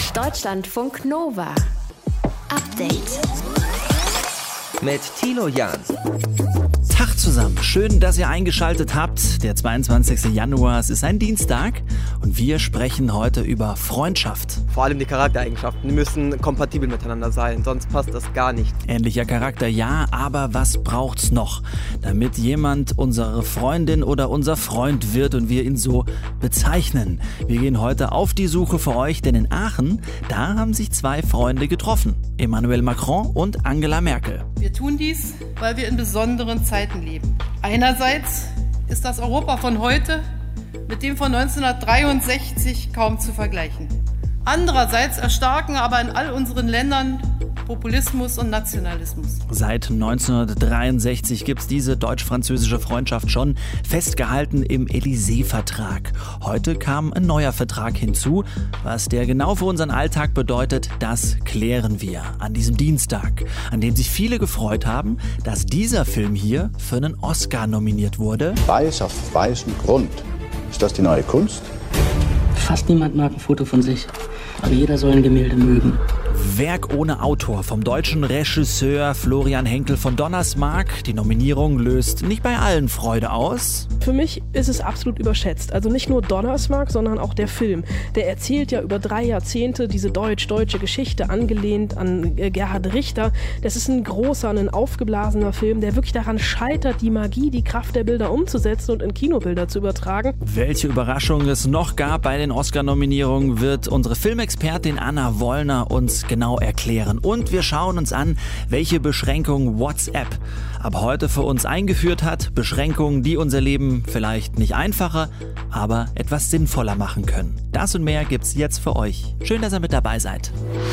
Deutschlandfunk Nova. Update. Mit Thilo Jahn. Tag zusammen, schön, dass ihr eingeschaltet habt. Der 22. Januar, es ist ein Dienstag und wir sprechen heute über Freundschaft. Vor allem die Charaktereigenschaften, die müssen kompatibel miteinander sein, sonst passt das gar nicht. Ähnlicher Charakter, ja, aber was braucht's noch, damit jemand unsere Freundin oder unser Freund wird und wir ihn so bezeichnen? Wir gehen heute auf die Suche für euch, denn in Aachen, da haben sich zwei Freunde getroffen. Emmanuel Macron und Angela Merkel. Wir tun dies, weil wir in besonderen Zeiten leben. Einerseits ist das Europa von heute mit dem von 1963 kaum zu vergleichen. Andererseits erstarken aber in all unseren Ländern Populismus und Nationalismus. Seit 1963 gibt es diese deutsch-französische Freundschaft schon, festgehalten im Élysée-Vertrag. Heute kam ein neuer Vertrag hinzu. Was der genau für unseren Alltag bedeutet, das klären wir an diesem Dienstag, an dem sich viele gefreut haben, dass dieser Film hier für einen Oscar nominiert wurde. Weiß auf weißem Grund. Ist das die neue Kunst? Fast niemand mag ein Foto von sich, aber jeder soll ein Gemälde mögen. Werk ohne Autor vom deutschen Regisseur Florian Henkel von Donnersmarck. Die Nominierung löst nicht bei allen Freude aus. Für mich ist es absolut überschätzt. Also nicht nur Donnersmarck, sondern auch der Film. Der erzählt ja über 3 Jahrzehnte diese deutsch-deutsche Geschichte, angelehnt an Gerhard Richter. Das ist ein großer, ein aufgeblasener Film, der wirklich daran scheitert, die Magie, die Kraft der Bilder umzusetzen und in Kinobilder zu übertragen. Welche Überraschungen es noch gab bei den Oscar-Nominierungen, wird unsere Filmexpertin Anna Wollner uns genau erklären. Und wir schauen uns an, welche Beschränkungen WhatsApp ab heute für uns eingeführt hat. Beschränkungen, die unser Leben vielleicht nicht einfacher, aber etwas sinnvoller machen können. Das und mehr gibt's jetzt für euch. Schön, dass ihr mit dabei seid.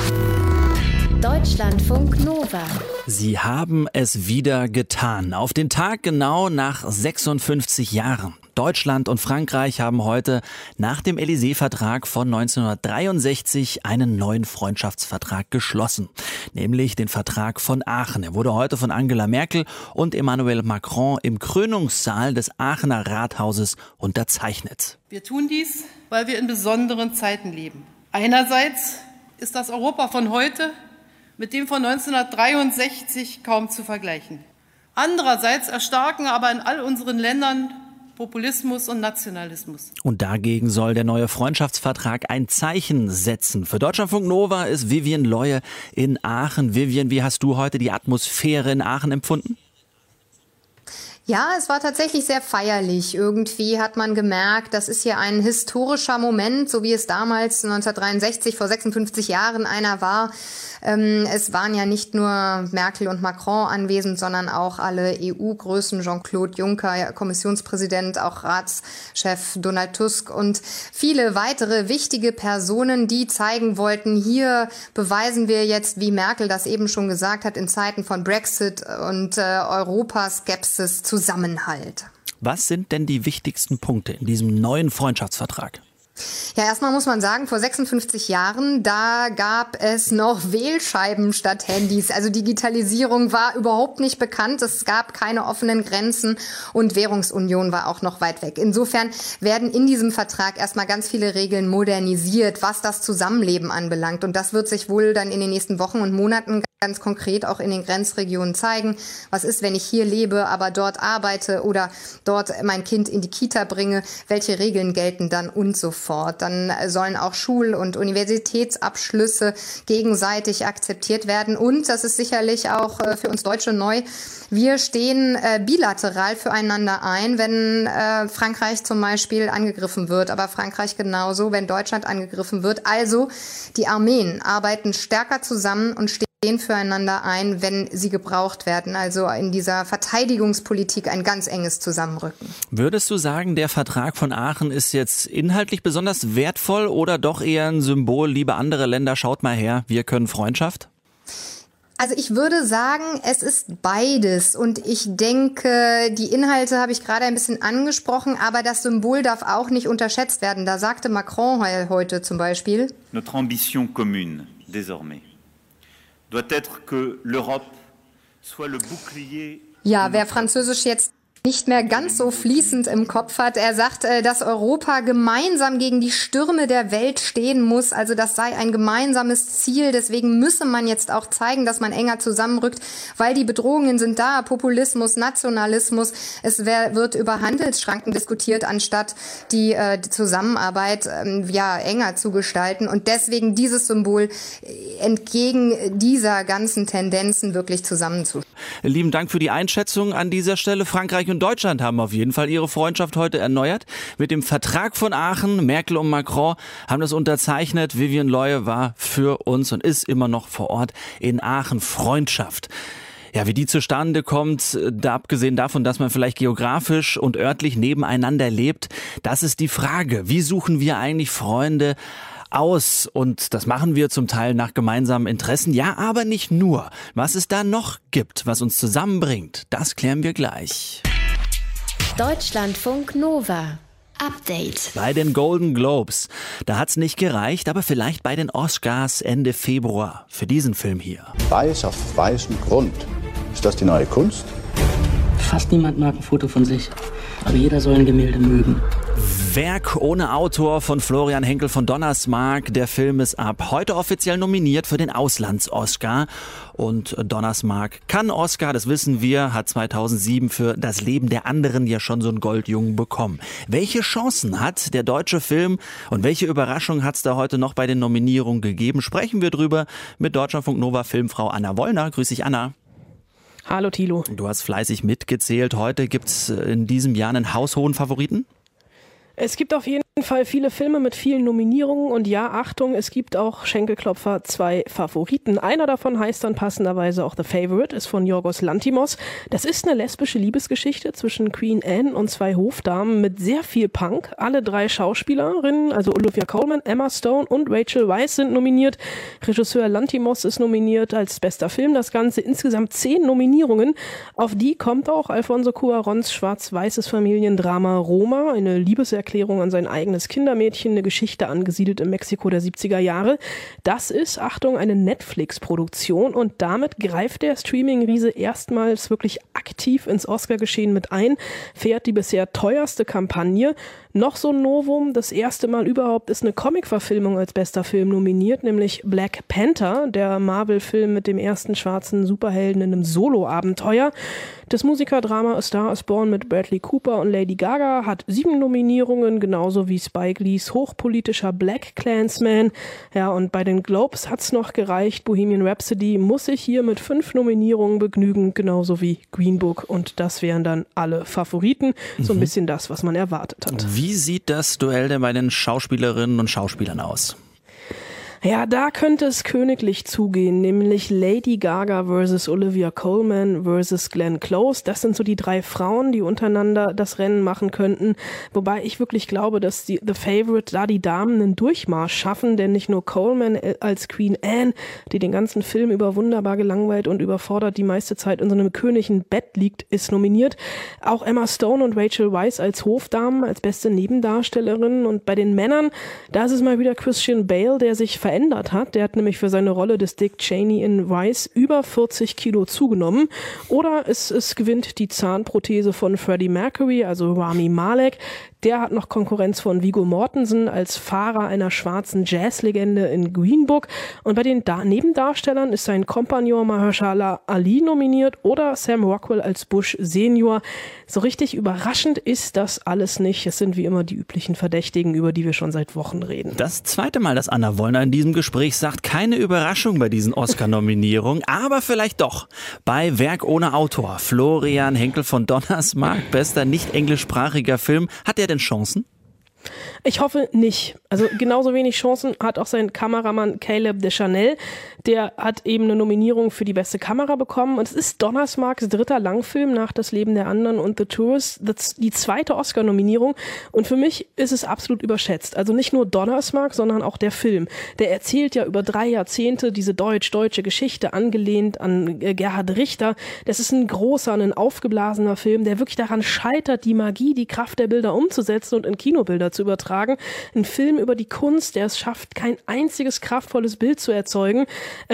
Deutschlandfunk Nova. Sie haben es wieder getan. Auf den Tag genau nach 56 Jahren. Deutschland und Frankreich haben heute nach dem Élysée-Vertrag von 1963 einen neuen Freundschaftsvertrag geschlossen, nämlich den Vertrag von Aachen. Er wurde heute von Angela Merkel und Emmanuel Macron im Krönungssaal des Aachener Rathauses unterzeichnet. Wir tun dies, weil wir in besonderen Zeiten leben. Einerseits ist das Europa von heute mit dem von 1963 kaum zu vergleichen. Andererseits erstarken aber in all unseren Ländern Populismus und Nationalismus. Und dagegen soll der neue Freundschaftsvertrag ein Zeichen setzen. Für Deutschlandfunk Nova ist Vivian Leue in Aachen. Vivian, wie hast du heute die Atmosphäre in Aachen empfunden? Ja, es war tatsächlich sehr feierlich. Irgendwie hat man gemerkt, das ist hier ein historischer Moment, so wie es damals 1963 vor 56 Jahren einer war. Es waren ja nicht nur Merkel und Macron anwesend, sondern auch alle EU-Größen, Jean-Claude Juncker, Kommissionspräsident, auch Ratschef Donald Tusk und viele weitere wichtige Personen, die zeigen wollten, hier beweisen wir jetzt, wie Merkel das eben schon gesagt hat, in Zeiten von Brexit und Europaskepsis Zusammenhalt. Was sind denn die wichtigsten Punkte in diesem neuen Freundschaftsvertrag? Ja, erstmal muss man sagen, vor 56 Jahren, da gab es noch Wählscheiben statt Handys. Also Digitalisierung war überhaupt nicht bekannt. Es gab keine offenen Grenzen und Währungsunion war auch noch weit weg. Insofern werden in diesem Vertrag erstmal ganz viele Regeln modernisiert, was das Zusammenleben anbelangt. Und das wird sich wohl dann in den nächsten Wochen und Monaten ganz konkret auch in den Grenzregionen zeigen. Was ist, wenn ich hier lebe, aber dort arbeite oder dort mein Kind in die Kita bringe? Welche Regeln gelten dann und so fort? Dann sollen auch Schul- und Universitätsabschlüsse gegenseitig akzeptiert werden. Und das ist sicherlich auch für uns Deutsche neu. Wir stehen bilateral füreinander ein, wenn Frankreich zum Beispiel angegriffen wird, aber Frankreich genauso, wenn Deutschland angegriffen wird. Also die Armeen arbeiten stärker zusammen und stehen füreinander ein, wenn sie gebraucht werden. Also in dieser Verteidigungspolitik ein ganz enges Zusammenrücken. Würdest du sagen, der Vertrag von Aachen ist jetzt inhaltlich besonders wertvoll oder doch eher ein Symbol, liebe andere Länder, schaut mal her, wir können Freundschaft? Also ich würde sagen, es ist beides und ich denke, die Inhalte habe ich gerade ein bisschen angesprochen, aber das Symbol darf auch nicht unterschätzt werden. Da sagte Macron heute zum Beispiel: Notre ambition commune, désormais, doit être que l'Europe soit le bouclier. Ja, wer Französisch jetzt nicht mehr ganz so fließend im Kopf hat. Er sagt, dass Europa gemeinsam gegen die Stürme der Welt stehen muss. Also das sei ein gemeinsames Ziel. Deswegen müsse man jetzt auch zeigen, dass man enger zusammenrückt, weil die Bedrohungen sind da. Populismus, Nationalismus. Es wird über Handelsschranken diskutiert, anstatt die Zusammenarbeit enger zu gestalten. Und deswegen dieses Symbol entgegen dieser ganzen Tendenzen wirklich zusammenzustehen. Lieben Dank für die Einschätzung an dieser Stelle. Frankreich und Deutschland haben auf jeden Fall ihre Freundschaft heute erneuert. Mit dem Vertrag von Aachen, Merkel und Macron haben das unterzeichnet. Vivian Leue war für uns und ist immer noch vor Ort in Aachen. Freundschaft. Ja, wie die zustande kommt, abgesehen davon, dass man vielleicht geografisch und örtlich nebeneinander lebt, das ist die Frage. Wie suchen wir eigentlich Freunde aus? Und das machen wir zum Teil nach gemeinsamen Interessen. Ja, aber nicht nur. Was es da noch gibt, was uns zusammenbringt, das klären wir gleich. Deutschlandfunk Nova. Update. Bei den Golden Globes, da hat's nicht gereicht, aber vielleicht bei den Oscars Ende Februar für diesen Film hier. Weiß auf weißem Grund. Ist das die neue Kunst? Fast niemand mag ein Foto von sich, aber jeder soll ein Gemälde mögen. Werk ohne Autor von Florian Henkel von Donnersmarck. Der Film ist ab heute offiziell nominiert für den Auslands-Oscar. Und Donnersmarck kann Oscar, das wissen wir, hat 2007 für Das Leben der anderen ja schon so einen Goldjungen bekommen. Welche Chancen hat der deutsche Film und welche Überraschung hat es da heute noch bei den Nominierungen gegeben? Sprechen wir drüber mit Deutschlandfunk Nova Filmfrau Anna Wollner. Grüß dich, Anna. Hallo, Thilo. Du hast fleißig mitgezählt. Heute gibt's in diesem Jahr einen haushohen Favoriten? Es gibt auf jeden Fall viele Filme mit vielen Nominierungen und ja, Achtung, es gibt auch Schenkelklopfer 2 Favoriten. Einer davon heißt dann passenderweise auch The Favourite, ist von Yorgos Lanthimos. Das ist eine lesbische Liebesgeschichte zwischen Queen Anne und 2 Hofdamen mit sehr viel Punk. Alle 3 Schauspielerinnen, also Olivia Colman, Emma Stone und Rachel Weisz sind nominiert. Regisseur Lanthimos ist nominiert als bester Film. Das Ganze insgesamt 10 Nominierungen. Auf die kommt auch Alfonso Cuarons schwarz-weißes Familiendrama Roma, eine Liebeserklärung an sein eigenes Kindermädchen, eine Geschichte angesiedelt im Mexiko der 70er Jahre. Das ist, Achtung, eine Netflix-Produktion und damit greift der Streaming-Riese erstmals wirklich aktiv ins Oscar-Geschehen mit ein, fährt die bisher teuerste Kampagne. Noch so ein Novum, das erste Mal überhaupt ist eine Comic-Verfilmung als bester Film nominiert, nämlich Black Panther, der Marvel-Film mit dem ersten schwarzen Superhelden in einem Solo-Abenteuer. Das Musikerdrama A Star is Born mit Bradley Cooper und Lady Gaga hat 7 Nominierungen, genauso wie Spike Lees hochpolitischer Black Klansman. Ja, und bei den Globes hat's noch gereicht. Bohemian Rhapsody muss sich hier mit 5 Nominierungen begnügen, genauso wie Green Book. Und das wären dann alle Favoriten. So ein bisschen das, was man erwartet hat. Wie sieht das Duell denn bei den Schauspielerinnen und Schauspielern aus? Ja, da könnte es königlich zugehen, nämlich Lady Gaga versus Olivia Colman versus Glenn Close. Das sind so die 3 Frauen, die untereinander das Rennen machen könnten. Wobei ich wirklich glaube, dass die The Favourite da die Damen einen Durchmarsch schaffen, denn nicht nur Colman als Queen Anne, die den ganzen Film über wunderbar gelangweilt und überfordert die meiste Zeit in so einem königlichen Bett liegt, ist nominiert. Auch Emma Stone und Rachel Weisz als Hofdamen, als beste Nebendarstellerin. Und bei den Männern, da ist es mal wieder Christian Bale, der sich verändert hat. Der hat nämlich für seine Rolle des Dick Cheney in Vice über 40 Kilo zugenommen. Oder es gewinnt die Zahnprothese von Freddie Mercury, also Rami Malek. Der hat noch Konkurrenz von Viggo Mortensen als Fahrer einer schwarzen Jazzlegende in Green Book. Und bei den Nebendarstellern ist sein Kompagnon Mahershala Ali nominiert oder Sam Rockwell als Bush Senior. So richtig überraschend ist das alles nicht. Es sind wie immer die üblichen Verdächtigen, über die wir schon seit Wochen reden. Das zweite Mal, dass Anna Wollner in diesem Gespräch sagt, keine Überraschung bei diesen Oscar-Nominierungen, aber vielleicht doch. Bei Werk ohne Autor, Florian Henkel von Donnersmarck, bester nicht englischsprachiger Film, hat er denn Chancen? Ich hoffe nicht. Also genauso wenig Chancen hat auch sein Kameramann Caleb Deschanel. Der hat eben eine Nominierung für die beste Kamera bekommen. Und es ist Donnersmarcks 3. Langfilm nach Das Leben der anderen und The Tourist. Das ist die 2. Oscar-Nominierung. Und für mich ist es absolut überschätzt. Also nicht nur Donnersmarck, sondern auch der Film. Der erzählt ja über 3 Jahrzehnte diese deutsch-deutsche Geschichte, angelehnt an Gerhard Richter. Das ist ein großer, ein aufgeblasener Film, der wirklich daran scheitert, die Magie, die Kraft der Bilder umzusetzen und in Kinobilder zu übertragen. Ein Film über die Kunst, der es schafft, kein einziges kraftvolles Bild zu erzeugen.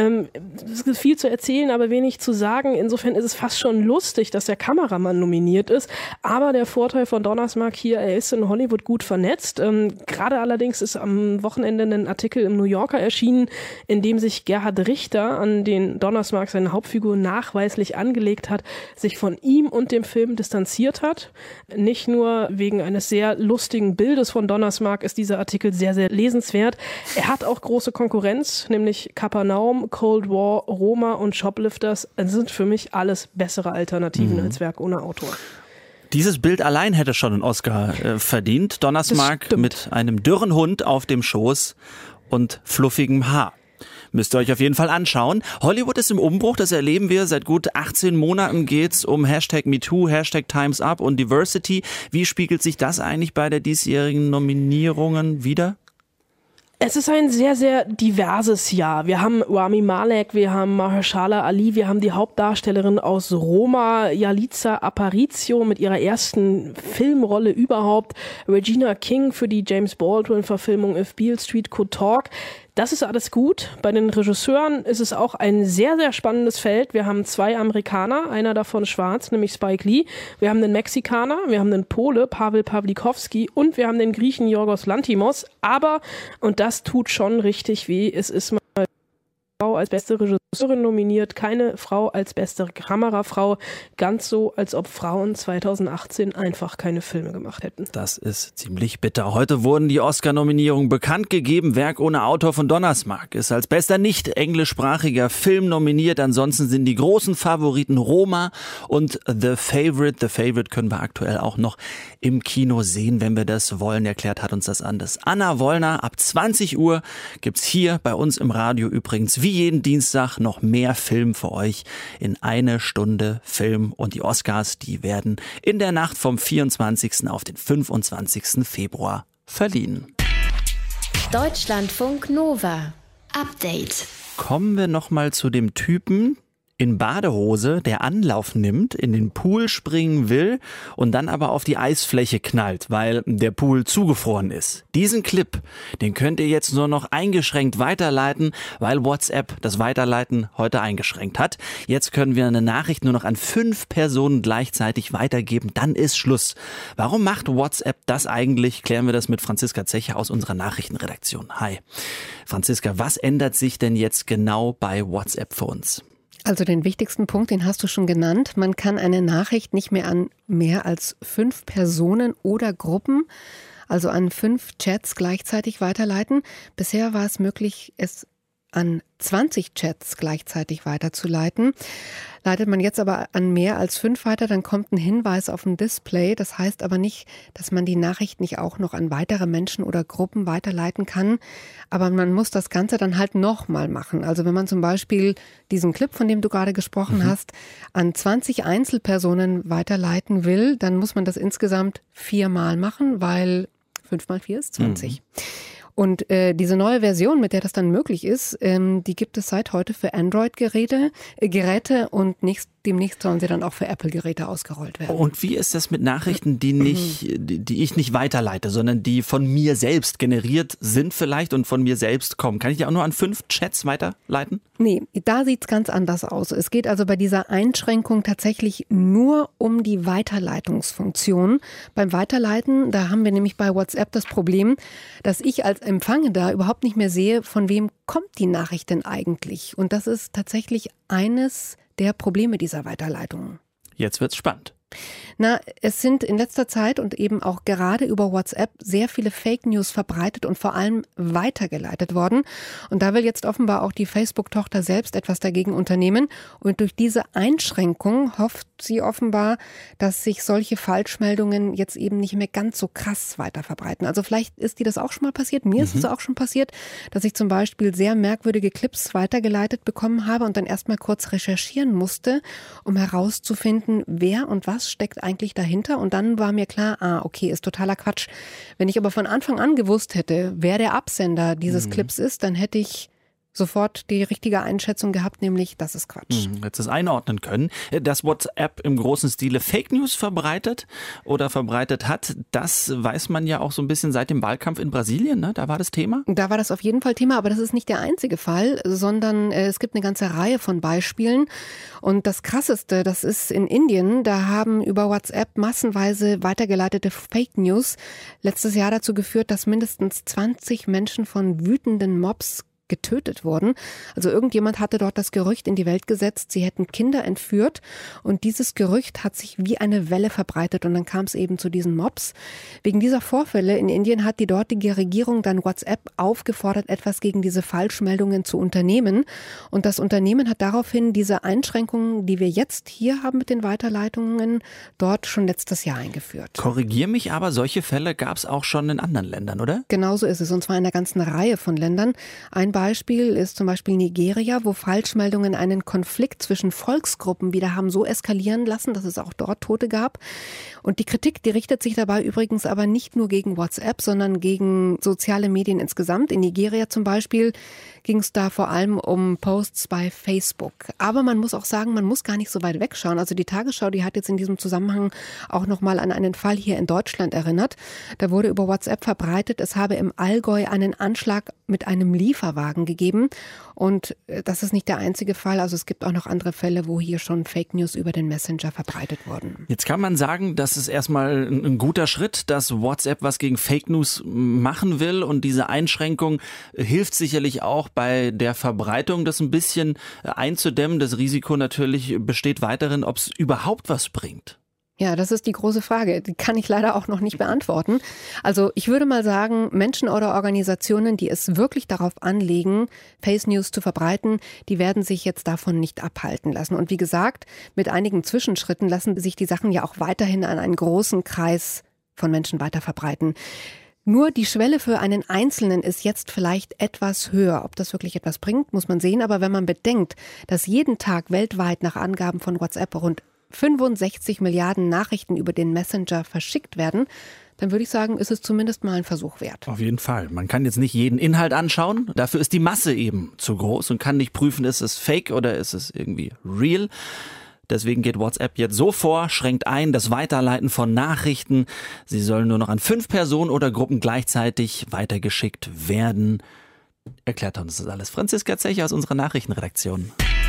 Es gibt viel zu erzählen, aber wenig zu sagen. Insofern ist es fast schon lustig, dass der Kameramann nominiert ist. Aber der Vorteil von Donnersmarck hier, er ist in Hollywood gut vernetzt. Gerade allerdings ist am Wochenende ein Artikel im New Yorker erschienen, in dem sich Gerhard Richter, an den Donnersmarck seine Hauptfigur nachweislich angelegt hat, sich von ihm und dem Film distanziert hat. Nicht nur wegen eines sehr lustigen Bildes von Donnersmarck ist dieser Artikel sehr, sehr lesenswert. Er hat auch große Konkurrenz, nämlich Kapernaum, Cold War, Roma und Shoplifters. Das sind für mich alles bessere Alternativen als Werk ohne Autor. Dieses Bild allein hätte schon einen Oscar verdient. Donnersmarck mit einem dürren Hund auf dem Schoß und fluffigem Haar. Müsst ihr euch auf jeden Fall anschauen. Hollywood ist im Umbruch, das erleben wir. Seit gut 18 Monaten geht's um #MeToo, #TimesUp und Diversity. Wie spiegelt sich das eigentlich bei der diesjährigen Nominierungen wider? Es ist ein sehr, sehr diverses Jahr. Wir haben Rami Malek, wir haben Mahershala Ali, wir haben die Hauptdarstellerin aus Roma, Yalitza Aparicio mit ihrer ersten Filmrolle überhaupt, Regina King für die James Baldwin-Verfilmung If Beale Street Could Talk. Das ist alles gut. Bei den Regisseuren ist es auch ein sehr, sehr spannendes Feld. Wir haben 2 Amerikaner, einer davon schwarz, nämlich Spike Lee. Wir haben einen Mexikaner, wir haben einen Pole, Pavel Pawlikowski und wir haben den Griechen Yorgos Lanthimos. Aber, und das tut schon richtig weh, es ist mal Frau als beste Regisseurin nominiert, keine Frau als beste Kamerafrau. Ganz so, als ob Frauen 2018 einfach keine Filme gemacht hätten. Das ist ziemlich bitter. Heute wurden die Oscar-Nominierungen bekannt gegeben. Werk ohne Autor von Donnersmarck ist als bester nicht englischsprachiger Film nominiert. Ansonsten sind die großen Favoriten Roma und The Favourite. The Favourite können wir aktuell auch noch im Kino sehen, wenn wir das wollen. Erklärt hat uns das anders Anna Wollner. Ab 20 Uhr gibt's hier bei uns im Radio übrigens wie jeden Dienstag noch mehr Film für euch in 1 Stunde Film. Und die Oscars, die werden in der Nacht vom 24. auf den 25. Februar verliehen. Deutschlandfunk Nova. Update. Kommen wir nochmal zu dem Typen in Badehose, der Anlauf nimmt, in den Pool springen will und dann aber auf die Eisfläche knallt, weil der Pool zugefroren ist. Diesen Clip, den könnt ihr jetzt nur noch eingeschränkt weiterleiten, weil WhatsApp das Weiterleiten heute eingeschränkt hat. Jetzt können wir eine Nachricht nur noch an 5 Personen gleichzeitig weitergeben, dann ist Schluss. Warum macht WhatsApp das eigentlich? Klären wir das mit Franziska Zecher aus unserer Nachrichtenredaktion. Hi. Franziska, was ändert sich denn jetzt genau bei WhatsApp für uns? Also den wichtigsten Punkt, den hast du schon genannt. Man kann eine Nachricht nicht mehr an mehr als 5 Personen oder Gruppen, also an 5 Chats gleichzeitig weiterleiten. Bisher war es möglich, es an 20 Chats gleichzeitig weiterzuleiten. Leitet man jetzt aber an mehr als 5 weiter, dann kommt ein Hinweis auf dem Display. Das heißt aber nicht, dass man die Nachricht nicht auch noch an weitere Menschen oder Gruppen weiterleiten kann. Aber man muss das Ganze dann halt nochmal machen. Also wenn man zum Beispiel diesen Clip, von dem du gerade gesprochen hast, an 20 Einzelpersonen weiterleiten will, dann muss man das insgesamt 4-mal machen, weil 5 mal 4 ist 20. Und diese neue Version, mit der das dann möglich ist, die gibt es seit heute für Android-Geräte und demnächst sollen sie dann auch für Apple-Geräte ausgerollt werden. Und wie ist das mit Nachrichten, die ich nicht weiterleite, sondern die von mir selbst generiert sind vielleicht und von mir selbst kommen? Kann ich die auch nur an 5 Chats weiterleiten? Nee, da sieht's ganz anders aus. Es geht also bei dieser Einschränkung tatsächlich nur um die Weiterleitungsfunktion. Beim Weiterleiten, da haben wir nämlich bei WhatsApp das Problem, dass ich als Empfangender überhaupt nicht mehr sehe, von wem kommt die Nachricht denn eigentlich. Und das ist tatsächlich eines der Probleme dieser Weiterleitungen. Jetzt wird's spannend. Es sind in letzter Zeit und eben auch gerade über WhatsApp sehr viele Fake News verbreitet und vor allem weitergeleitet worden. Und da will jetzt offenbar auch die Facebook-Tochter selbst etwas dagegen unternehmen. Und durch diese Einschränkung hofft sie offenbar, dass sich solche Falschmeldungen jetzt eben nicht mehr ganz so krass weiter verbreiten. Also vielleicht ist dir das auch schon mal passiert. Mir ist es auch schon passiert, dass ich zum Beispiel sehr merkwürdige Clips weitergeleitet bekommen habe und dann erstmal kurz recherchieren musste, um herauszufinden, wer und was steckt eigentlich dahinter. Und dann war mir klar, okay, ist totaler Quatsch. Wenn ich aber von Anfang an gewusst hätte, wer der Absender dieses Clips ist, dann hätte ich sofort die richtige Einschätzung gehabt, nämlich das ist Quatsch. Jetzt es einordnen können, dass WhatsApp im großen Stile Fake News verbreitet hat, das weiß man ja auch so ein bisschen seit dem Wahlkampf in Brasilien, ne? Da war das Thema? Da war das auf jeden Fall Thema, aber das ist nicht der einzige Fall, sondern es gibt eine ganze Reihe von Beispielen. Und das Krasseste, das ist in Indien, da haben über WhatsApp massenweise weitergeleitete Fake News letztes Jahr dazu geführt, dass mindestens 20 Menschen von wütenden Mobs getötet wurden. Also irgendjemand hatte dort das Gerücht in die Welt gesetzt, sie hätten Kinder entführt und dieses Gerücht hat sich wie eine Welle verbreitet und dann kam es eben zu diesen Mobs. Wegen dieser Vorfälle in Indien hat die dortige Regierung dann WhatsApp aufgefordert, etwas gegen diese Falschmeldungen zu unternehmen und das Unternehmen hat daraufhin diese Einschränkungen, die wir jetzt hier haben mit den Weiterleitungen, dort schon letztes Jahr eingeführt. Korrigier mich, aber solche Fälle gab es auch schon in anderen Ländern, oder? Genauso ist es und zwar in einer ganzen Reihe von Ländern. Ein Beispiel ist zum Beispiel Nigeria, wo Falschmeldungen einen Konflikt zwischen Volksgruppen wieder haben so eskalieren lassen, dass es auch dort Tote gab. Und die Kritik, die richtet sich dabei übrigens aber nicht nur gegen WhatsApp, sondern gegen soziale Medien insgesamt. In Nigeria zum Beispiel ging es da vor allem um Posts bei Facebook. Aber man muss auch sagen, man muss gar nicht so weit wegschauen. Also die Tagesschau, die hat jetzt in diesem Zusammenhang auch nochmal an einen Fall hier in Deutschland erinnert. Da wurde über WhatsApp verbreitet, es habe im Allgäu einen Anschlag mit einem Lieferwagen gegeben. Und das ist nicht der einzige Fall. Also es gibt auch noch andere Fälle, wo hier schon Fake News über den Messenger verbreitet wurden. Jetzt kann man sagen, das ist erstmal ein guter Schritt, dass WhatsApp was gegen Fake News machen will. Und diese Einschränkung hilft sicherlich auch bei der Verbreitung, das ein bisschen einzudämmen. Das Risiko natürlich besteht weiterhin, ob es überhaupt was bringt. Ja, das ist die große Frage. Die kann ich leider auch noch nicht beantworten. Also ich würde mal sagen, Menschen oder Organisationen, die es wirklich darauf anlegen, Fake News zu verbreiten, die werden sich jetzt davon nicht abhalten lassen. Und wie gesagt, mit einigen Zwischenschritten lassen sich die Sachen ja auch weiterhin an einen großen Kreis von Menschen weiter verbreiten. Nur die Schwelle für einen Einzelnen ist jetzt vielleicht etwas höher. Ob das wirklich etwas bringt, muss man sehen. Aber wenn man bedenkt, dass jeden Tag weltweit nach Angaben von WhatsApp rund 65 Milliarden Nachrichten über den Messenger verschickt werden, dann würde ich sagen, ist es zumindest mal ein Versuch wert. Auf jeden Fall. Man kann jetzt nicht jeden Inhalt anschauen. Dafür ist die Masse eben zu groß und kann nicht prüfen, ist es fake oder ist es irgendwie real. Deswegen geht WhatsApp jetzt so vor, schränkt ein das Weiterleiten von Nachrichten. Sie sollen nur noch an 5 Personen oder Gruppen gleichzeitig weitergeschickt werden. Erklärt uns das alles Franziska Zecher aus unserer Nachrichtenredaktion.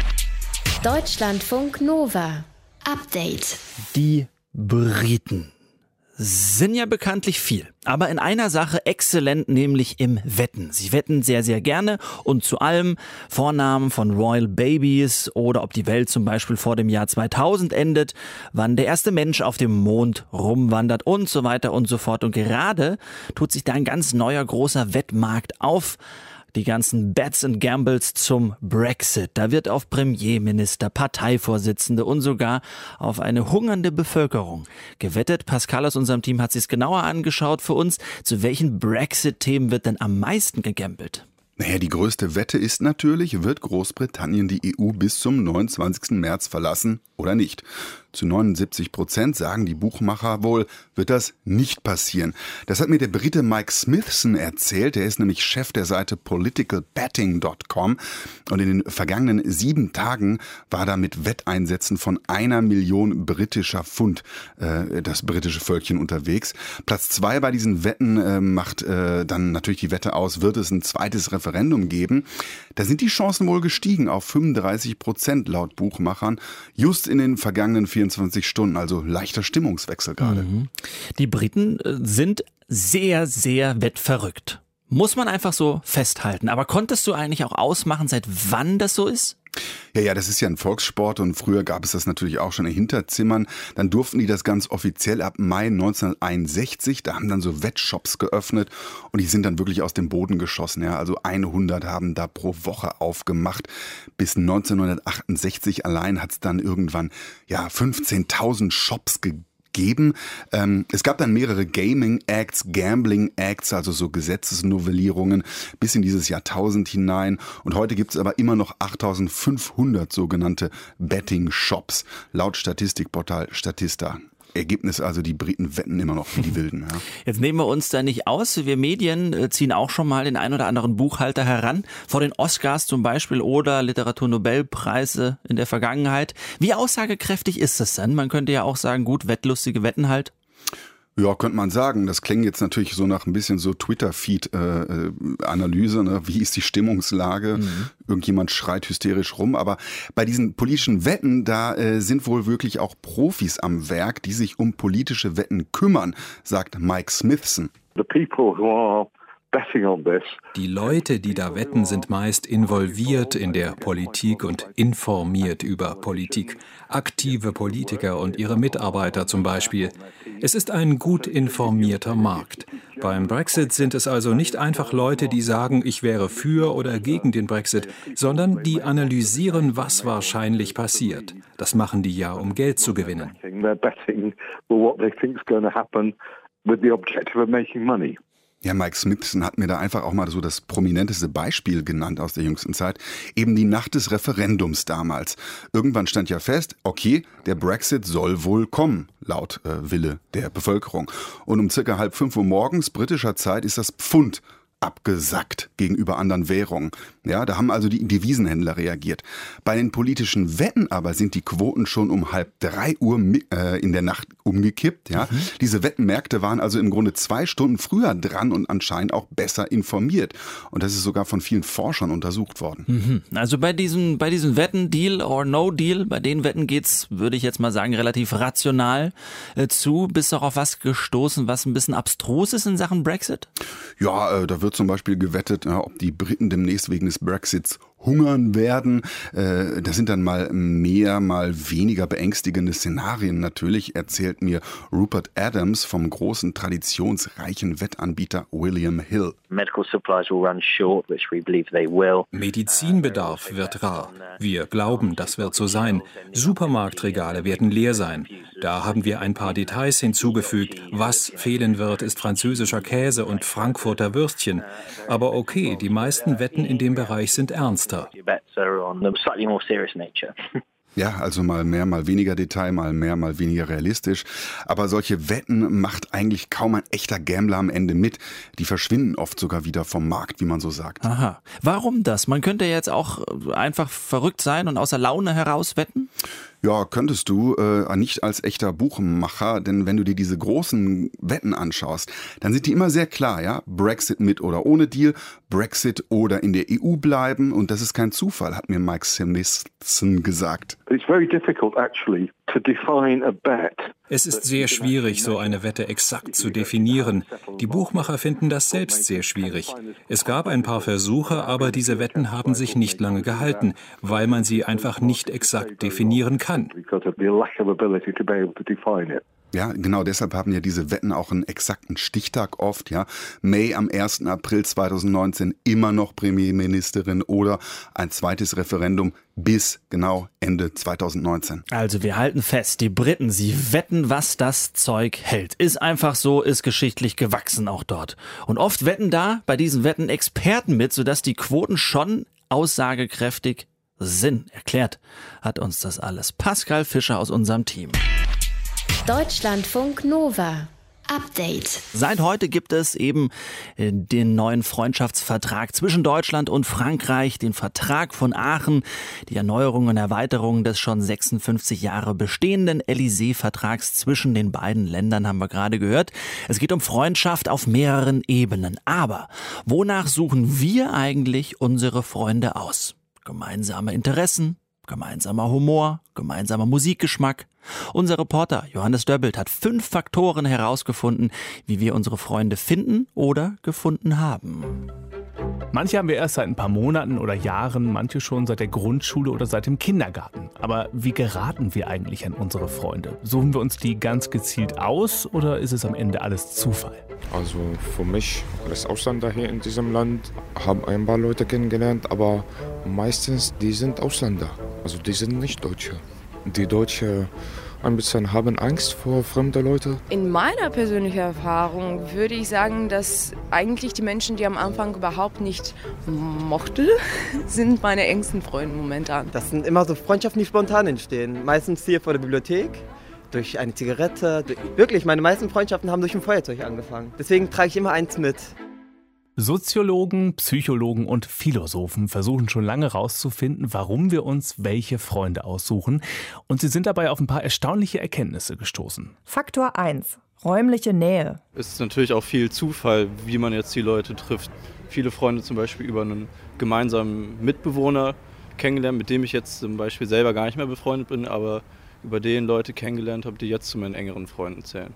Deutschlandfunk Nova. Update. Die Briten sind ja bekanntlich viel, aber in einer Sache exzellent, nämlich im Wetten. Sie wetten sehr, sehr gerne und zu allem, Vornamen von Royal Babies oder ob die Welt zum Beispiel vor dem Jahr 2000 endet, wann der erste Mensch auf dem Mond rumwandert und so weiter und so fort. Und gerade tut sich da ein ganz neuer großer Wettmarkt auf. Die ganzen Bets and Gambles zum Brexit. Da wird auf Premierminister, Parteivorsitzende und sogar auf eine hungernde Bevölkerung gewettet. Pascal aus unserem Team hat sich es genauer angeschaut für uns. Zu welchen Brexit-Themen wird denn am meisten gegambelt? Naja, die größte Wette ist natürlich, wird Großbritannien die EU bis zum 29. März verlassen oder nicht? Zu 79% sagen die Buchmacher wohl, wird das nicht passieren. Das hat mir der Brite Mike Smithson erzählt. Er ist nämlich Chef der Seite politicalbetting.com. Und in den vergangenen 7 Tagen war da mit Wetteinsätzen von 1 Million britischer Pfund das britische Völkchen unterwegs. Platz 2 bei diesen Wetten macht dann natürlich die Wette aus, wird es ein zweites Referendum geben. Da sind die Chancen wohl gestiegen auf 35% laut Buchmachern. Just in den vergangenen 24 Stunden, also leichter Stimmungswechsel gerade. Die Briten sind sehr, sehr wettverrückt. Muss man einfach so festhalten. Aber konntest du eigentlich auch ausmachen, seit wann das so ist? Ja, das ist ja ein Volkssport und früher gab es das natürlich auch schon in Hinterzimmern. Dann durften die das ganz offiziell ab Mai 1961. Da haben dann so Wettshops geöffnet und die sind dann wirklich aus dem Boden geschossen. Ja, also 100 haben da pro Woche aufgemacht. Bis 1968 allein hat es dann irgendwann 15.000 Shops gegeben. Es gab dann mehrere Gaming-Acts, Gambling-Acts, also so Gesetzesnovellierungen bis in dieses Jahrtausend hinein. Und heute gibt es aber immer noch 8.500 sogenannte Betting-Shops, laut Statistikportal Statista. Ergebnis also, die Briten wetten immer noch wie die Wilden. Ja. Jetzt nehmen wir uns da nicht aus. Wir Medien ziehen auch schon mal den ein oder anderen Buchhalter heran, vor den Oscars zum Beispiel oder Literaturnobelpreise in der Vergangenheit. Wie aussagekräftig ist das denn? Man könnte ja auch sagen, gut, wettlustige Wetten halt. Ja, könnte man sagen. Das klingt jetzt natürlich so nach ein bisschen so Twitter-Feed-Analyse. Ne? Wie ist die Stimmungslage? Irgendjemand schreit hysterisch rum. Aber bei diesen politischen Wetten, da sind wohl wirklich auch Profis am Werk, die sich um politische Wetten kümmern, sagt Mike Smithson. Die Leute, die da wetten, sind meist involviert in der Politik und informiert über Politik. Aktive Politiker und ihre Mitarbeiter zum Beispiel. Es ist ein gut informierter Markt. Beim Brexit sind es also nicht einfach Leute, die sagen, ich wäre für oder gegen den Brexit, sondern die analysieren, was wahrscheinlich passiert. Das machen die ja, um Geld zu gewinnen. Ja, Mike Smithson hat mir da einfach auch mal so das prominenteste Beispiel genannt aus der jüngsten Zeit. Eben die Nacht des Referendums damals. Irgendwann stand ja fest, okay, der Brexit soll wohl kommen, laut Wille der Bevölkerung. Und um circa 4:30 Uhr morgens britischer Zeit ist das Pfund abgesackt gegenüber anderen Währungen. Ja, da haben also die Devisenhändler reagiert. Bei den politischen Wetten aber sind die Quoten schon um 2:30 Uhr in der Nacht umgekippt. Ja. Diese Wettenmärkte waren also im Grunde 2 Stunden früher dran und anscheinend auch besser informiert. Und das ist sogar von vielen Forschern untersucht worden. Also bei diesen Wetten, Deal or No Deal, bei den Wetten geht's, würde ich jetzt mal sagen, relativ rational zu. Bist du auch auf was gestoßen, was ein bisschen abstrus ist in Sachen Brexit? Ja, da wird zum Beispiel gewettet, ob die Briten demnächst wegen des Brexits hungern werden. Das sind dann mal mehr, mal weniger beängstigende Szenarien natürlich, erzählt mir Rupert Adams vom großen, traditionsreichen Wettanbieter William Hill. Medizinbedarf wird rar. Wir glauben, das wird so sein. Supermarktregale werden leer sein. Da haben wir ein paar Details hinzugefügt. Was fehlen wird, ist französischer Käse und Frankfurter Würstchen. Aber okay, die meisten Wetten in dem Bereich sind ernster. Ja, also mal mehr, mal weniger Detail, mal mehr, mal weniger realistisch. Aber solche Wetten macht eigentlich kaum ein echter Gambler am Ende mit. Die verschwinden oft sogar wieder vom Markt, wie man so sagt. Aha. Warum das? Man könnte jetzt auch einfach verrückt sein und aus der Laune heraus wetten? Ja, könntest du, nicht als echter Buchmacher, denn wenn du dir diese großen Wetten anschaust, dann sind die immer sehr klar, ja? Brexit mit oder ohne Deal, Brexit oder in der EU bleiben, und das ist kein Zufall, hat mir Mike Smithson gesagt. Es ist sehr schwierig, so eine Wette exakt zu definieren. Die Buchmacher finden das selbst sehr schwierig. Es gab ein paar Versuche, aber diese Wetten haben sich nicht lange gehalten, weil man sie einfach nicht exakt definieren kann. Ja, genau deshalb haben ja diese Wetten auch einen exakten Stichtag oft, ja. May am 1. April 2019 immer noch Premierministerin oder ein zweites Referendum bis genau Ende 2019. Also wir halten fest, die Briten, sie wetten, was das Zeug hält. Ist einfach so, ist geschichtlich gewachsen auch dort. Und oft wetten da bei diesen Wetten Experten mit, sodass die Quoten schon aussagekräftig sind. Erklärt hat uns das alles Pascal Fischer aus unserem Team. Deutschlandfunk Nova. Update. Seit heute gibt es eben den neuen Freundschaftsvertrag zwischen Deutschland und Frankreich, den Vertrag von Aachen, die Erneuerung und Erweiterung des schon 56 Jahre bestehenden Élysée-Vertrags zwischen den beiden Ländern haben wir gerade gehört. Es geht um Freundschaft auf mehreren Ebenen. Aber wonach suchen wir eigentlich unsere Freunde aus? Gemeinsame Interessen, gemeinsamer Humor, gemeinsamer Musikgeschmack. Unser Reporter Johannes Döbbelt hat 5 Faktoren herausgefunden, wie wir unsere Freunde finden oder gefunden haben. Manche haben wir erst seit ein paar Monaten oder Jahren, manche schon seit der Grundschule oder seit dem Kindergarten. Aber wie geraten wir eigentlich an unsere Freunde? Suchen wir uns die ganz gezielt aus oder ist es am Ende alles Zufall? Also für mich als Ausländer hier in diesem Land haben ein paar Leute kennengelernt, aber meistens die sind Ausländer, also die sind nicht Deutsche. Die Deutsche ein bisschen haben Angst vor fremden Leuten. In meiner persönlichen Erfahrung würde ich sagen, dass eigentlich die Menschen, die am Anfang überhaupt nicht mochte, sind meine engsten Freunde momentan. Das sind immer so Freundschaften, die spontan entstehen. Meistens hier vor der Bibliothek. durch eine Zigarette. Wirklich, meine meisten Freundschaften haben durch ein Feuerzeug angefangen. Deswegen trage ich immer eins mit. Soziologen, Psychologen und Philosophen versuchen schon lange herauszufinden, warum wir uns welche Freunde aussuchen. Und sie sind dabei auf ein paar erstaunliche Erkenntnisse gestoßen. Faktor 1. Räumliche Nähe. Es ist natürlich auch viel Zufall, wie man jetzt die Leute trifft. Viele Freunde zum Beispiel über einen gemeinsamen Mitbewohner kennengelernt, mit dem ich jetzt zum Beispiel selber gar nicht mehr befreundet bin, aber über den Leute kennengelernt habe, die jetzt zu meinen engeren Freunden zählen.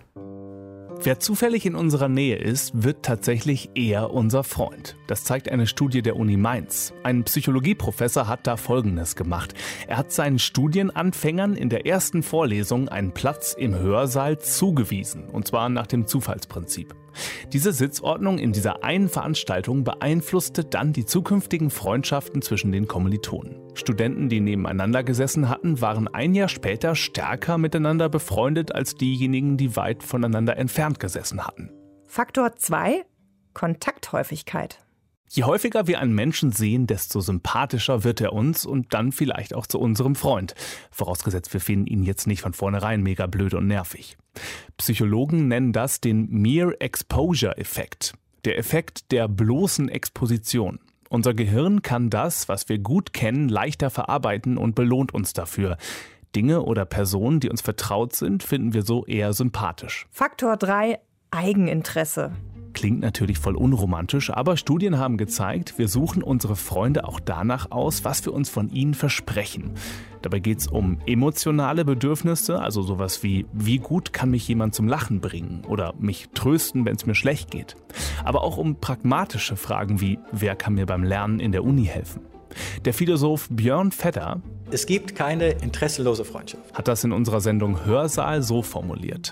Wer zufällig in unserer Nähe ist, wird tatsächlich eher unser Freund. Das zeigt eine Studie der Uni Mainz. Ein Psychologieprofessor hat da Folgendes gemacht. Er hat seinen Studienanfängern in der ersten Vorlesung einen Platz im Hörsaal zugewiesen, und zwar nach dem Zufallsprinzip. Diese Sitzordnung in dieser einen Veranstaltung beeinflusste dann die zukünftigen Freundschaften zwischen den Kommilitonen. Studenten, die nebeneinander gesessen hatten, waren ein Jahr später stärker miteinander befreundet als diejenigen, die weit voneinander entfernt gesessen hatten. Faktor 2. Kontakthäufigkeit. Je häufiger wir einen Menschen sehen, desto sympathischer wird er uns und dann vielleicht auch zu unserem Freund. Vorausgesetzt, wir finden ihn jetzt nicht von vornherein mega blöd und nervig. Psychologen nennen das den Mere Exposure-Effekt. Der Effekt der bloßen Exposition. Unser Gehirn kann das, was wir gut kennen, leichter verarbeiten und belohnt uns dafür. Dinge oder Personen, die uns vertraut sind, finden wir so eher sympathisch. Faktor 3. Eigeninteresse. Klingt natürlich voll unromantisch, aber Studien haben gezeigt, wir suchen unsere Freunde auch danach aus, was wir uns von ihnen versprechen. Dabei geht es um emotionale Bedürfnisse, also sowas wie gut kann mich jemand zum Lachen bringen oder mich trösten, wenn es mir schlecht geht. Aber auch um pragmatische Fragen wie, wer kann mir beim Lernen in der Uni helfen? Der Philosoph Björn Fedder, es gibt keine interessenlose Freundschaft, hat das in unserer Sendung Hörsaal so formuliert.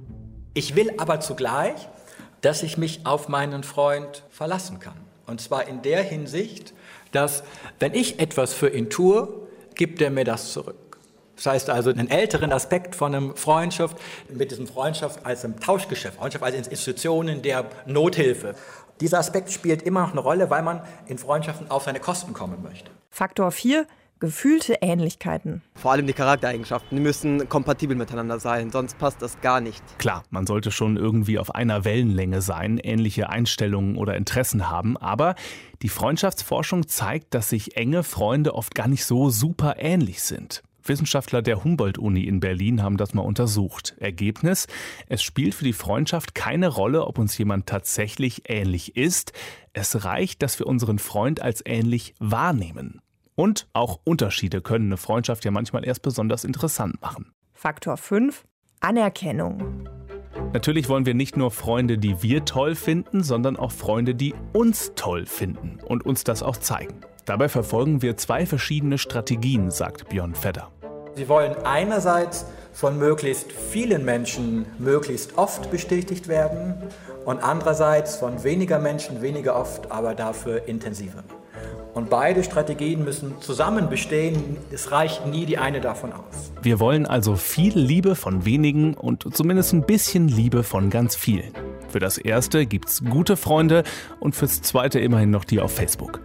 Ich will aber zugleich, dass ich mich auf meinen Freund verlassen kann. Und zwar in der Hinsicht, dass, wenn ich etwas für ihn tue, gibt er mir das zurück. Das heißt also, einen älteren Aspekt von einer Freundschaft, mit diesem Freundschaft als einem Tauschgeschäft, Freundschaft als Institutionen der Nothilfe. Dieser Aspekt spielt immer noch eine Rolle, weil man in Freundschaften auf seine Kosten kommen möchte. Faktor 4. Gefühlte Ähnlichkeiten. Vor allem die Charaktereigenschaften, die müssen kompatibel miteinander sein, sonst passt das gar nicht. Klar, man sollte schon irgendwie auf einer Wellenlänge sein, ähnliche Einstellungen oder Interessen haben, aber die Freundschaftsforschung zeigt, dass sich enge Freunde oft gar nicht so super ähnlich sind. Wissenschaftler der Humboldt-Uni in Berlin haben das mal untersucht. Ergebnis: Es spielt für die Freundschaft keine Rolle, ob uns jemand tatsächlich ähnlich ist. Es reicht, dass wir unseren Freund als ähnlich wahrnehmen. Und auch Unterschiede können eine Freundschaft ja manchmal erst besonders interessant machen. Faktor 5. Anerkennung. Natürlich wollen wir nicht nur Freunde, die wir toll finden, sondern auch Freunde, die uns toll finden und uns das auch zeigen. Dabei verfolgen wir 2 verschiedene Strategien, sagt Björn Fedder. Sie wollen einerseits von möglichst vielen Menschen möglichst oft bestätigt werden und andererseits von weniger Menschen weniger oft, aber dafür intensiver. Und beide Strategien müssen zusammen bestehen. Es reicht nie die eine davon aus. Wir wollen also viel Liebe von wenigen und zumindest ein bisschen Liebe von ganz vielen. Für das Erste gibt's gute Freunde und fürs Zweite immerhin noch die auf Facebook.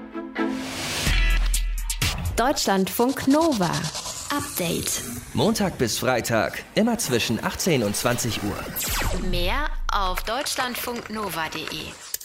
Deutschlandfunk Nova. Update. Montag bis Freitag, immer zwischen 18 und 20 Uhr. Mehr auf deutschlandfunknova.de.